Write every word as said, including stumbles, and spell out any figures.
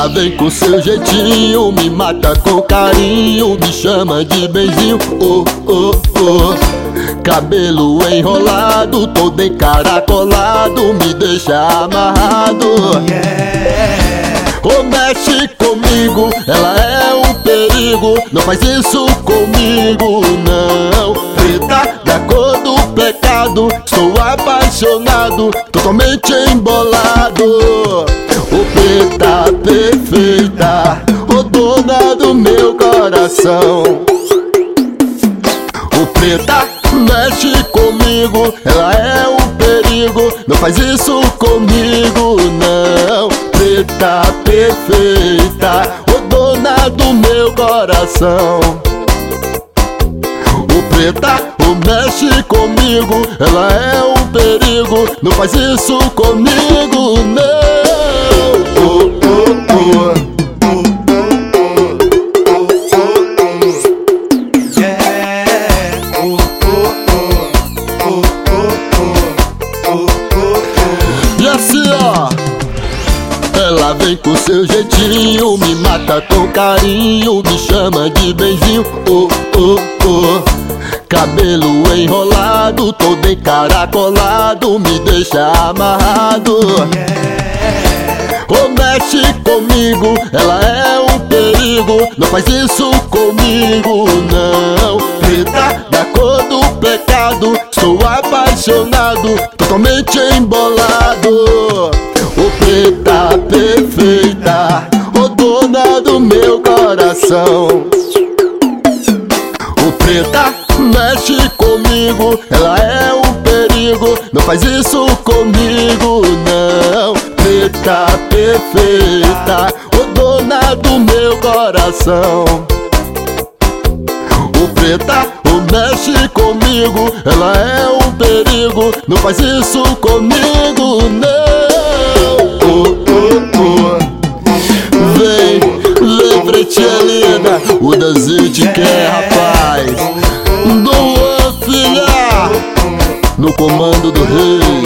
Ela vem com seu jeitinho, me mata com carinho, me chama de benzinho, oh, oh, oh. Cabelo enrolado, todo encaracolado, me deixa amarrado. Oh, mexe comigo, ela é um perigo, não faz isso comigo, não. Preta da cor do pecado, estou apaixonado, totalmente embolado. Oh, preta perfeita, oh, dona do meu coração. Oh, preta, mexe comigo, ela é um perigo, não faz isso comigo, não. Preta perfeita, oh, dona do meu coração. Oh, preta, oh, mexe comigo, ela é um perigo, não faz isso comigo, não. Oh, oh, oh. E assim, ó, ela vem com seu jeitinho, me mata com carinho, me chama de benzinho, oh, oh, oh. Cabelo enrolado, todo encaracolado, me deixa amarrado. Oh, mexe comigo, ela é um perigo, não faz isso comigo, não. Preta da cor do pecado, sou apaixonado, totalmente embolado. Oh, preta perfeita, oh, dona do meu coração. Oh, preta, mexe comigo, ela é um perigo, não faz isso comigo, não. Preta perfeita, oh, dona do meu coração. Oh, preta, oh, mexe comigo, ela é um perigo, não faz isso comigo, não. Oh, oh, oh. Vem, vem, pretinha linda, o Dazi te quer, rapaz. Doa, filha, no comando do rei.